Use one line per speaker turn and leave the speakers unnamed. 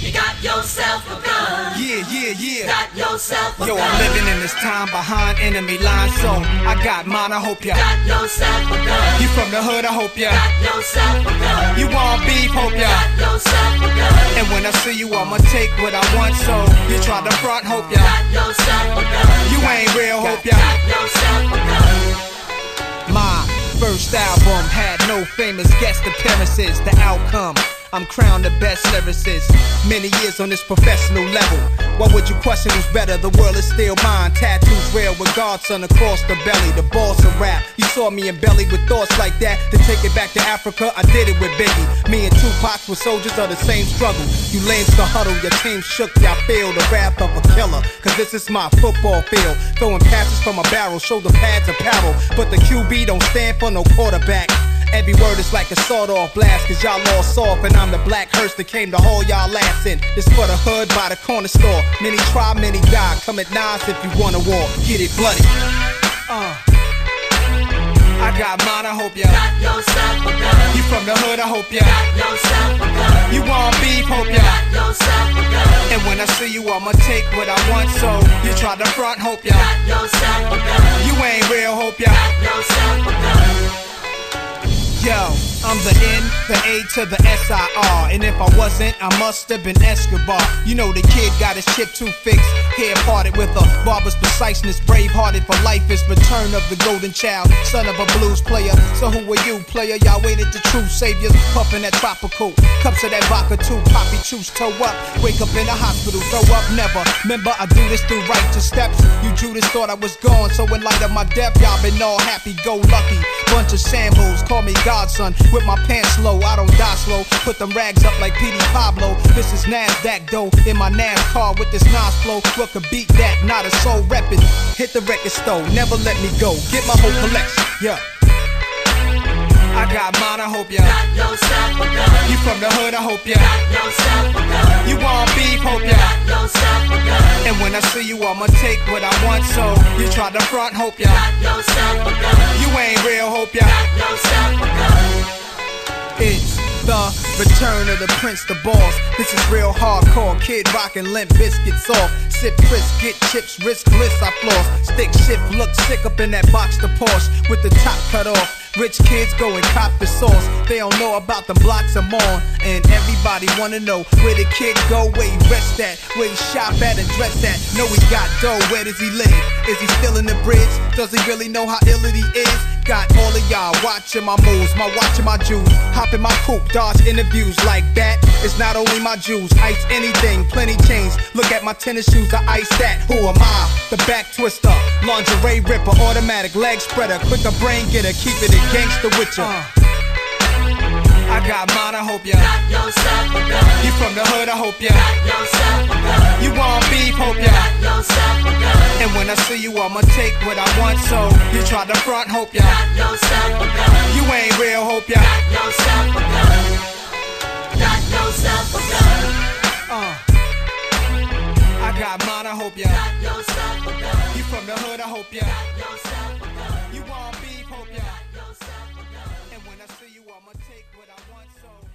You got yourself a gun.
Yeah.
Got yourself a gun.
Yo, I'm living in this time behind enemy lines, so I got mine, I hope ya.
Got yourself a gun.
You from the hood, I hope ya.
Got yourself a gun.
You want beef, hope ya.
Got yourself a gun.
And when I see you, I'ma take what I want, so you try to front, hope ya.
Got yourself a gun.
You ain't real, hope ya.
Got yourself a gun.
My first album had no famous guest appearances. The outcome, I'm crowned the best lyricist. Many years on this professional level. Why would you question who's better? The world is still mine. Tattoos real with Godson across the belly. The boss of rap. You saw me in belly with thoughts like that. To take it back to Africa, I did it with Biggie. Me and Tupac were soldiers of the same struggle. You lames to huddle, your team shook, y'all feel the wrath of a killer. Cause this is my football field. Throwing passes from a barrel, shoulder pads apparel. But the QB don't stand for no quarterback. Every word is like a sawed-off blast, cause y'all all soft, and I'm the black hearse that came to haul y'all ass in. This for the hood by the corner store. Many try, many die. Come at nines if you want a war. Get it bloody. I got mine, I hope ya.
Got yourself a gun.
You from the hood, I hope ya.
Got yourself a gun.
You want beef, hope ya.
Got yourself a gun.
And when I see you, I'ma take what I want, so you try to front, hope ya.
Got yourself a gun.
You ain't real, hope ya.
Got yourself a gun.
Yo, I'm the N, the A to the S-I-R. And if I wasn't, I must have been Escobar. You know the kid got his chip too fixed. Hair parted with a barber's preciseness. Brave-hearted for life is return of the golden child. Son of a blues player. So who are you, player? Y'all waited the true saviors. Puffin' that tropical. Cups of that vodka too. Poppy choose toe up. Wake up in the hospital, throw up never. Remember, I do this through righteous steps. You Judas thought I was gone. So in light of my death, y'all been all happy-go-lucky. Bunch of shambles, call me Godson. With my pants low, I don't die slow. Put them rags up like Petey Pablo. This is NASDAQ though. In my NASCAR with this Nas flow. What could beat that? Not a soul reppin'. Hit the record store, never let me go. Get my whole collection, yeah. I got mine, I hope ya.
Got yourself a gun.
You from the hood, I hope ya.
Got yourself a gun.
You want beef, hope ya.
Got yourself a gun.
And when I see you, I'ma take what I want, so you try to front, hope ya.
Got yourself a gun.
You ain't real, hope ya.
Got yourself a gun.
It's the return of the Prince, the boss. This is real hardcore. Kid rockin' Limp Biscuit soft. Sip crisp, get chips, risk bliss, I floss. Stick shift, look sick up in that box, the Porsche with the top cut off. Rich kids go and cop the sauce. They don't know about the blocks I'm on. And everybody wanna know where the kid go, where he rest at, where he shop at and dress at. Know he got dough, where does he live? Is he still in the bridge? Does he really know how ill it he is? Got all of y'all watching my moves, my watching my Jews. Hop in my coupe, dodge interviews like that. It's not only my Jews, ice anything, plenty chains. Look at my tennis shoes, I ice that. Who am I? The back twister, lingerie ripper, automatic leg spreader, quicker brain getter, keep it a gangster with ya. I got mine, I hope ya.
Got yourself a gun.
You from the hood, I hope ya.
Got yourself a gun.
You want beef, hope ya.
Got yourself a gun.
And when I see you, I'ma take what I want, so you try to front, hope ya.
Got yourself a gun.
You ain't real, hope ya.
Got yourself a gun. Got yourself a gun.
I got mine, I hope ya.
Got yourself a gun.
You from the hood, I hope ya.
Got yourself a gun.
You want beef, hope ya.
Got yourself a gun.
And when I see you, I'ma take what I want, so